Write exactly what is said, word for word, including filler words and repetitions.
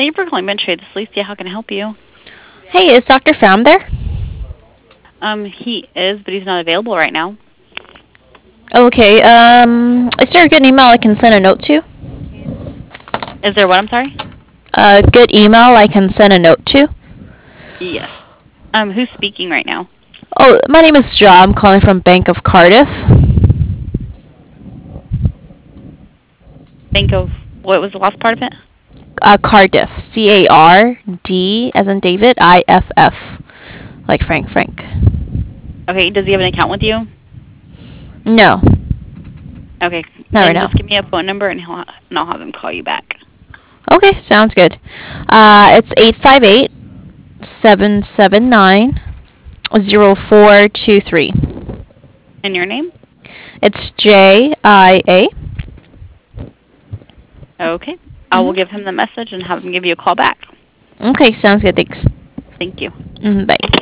Thank you for calling Venture. This is Alicia. How can I help you? Hey, is Doctor Pham there? Um, he is, but he's not available right now. Okay, um, is there a good email I can send a note to? Is there what? I'm sorry? A good email I can send a note to? Yes. Um, who's speaking right now? Oh, my name is Ja. I'm calling from Bank of Cardiff. Think of what was the last part of it? Uh, Cardiff. C A R D as in David, I F F. Like Frank Frank. Okay, does he have an account with you? No, Okay, not right then now. just give me a phone number and, he'll, and I'll have him call you back. Okay, sounds good. Uh, it's eight five eight, seven seven nine, zero four two three. And your name? It's J I A. Okay. I will Mm-hmm. give him the message and have him give you a call back. Okay, sounds good. Thanks. Thank you. Mm, bye.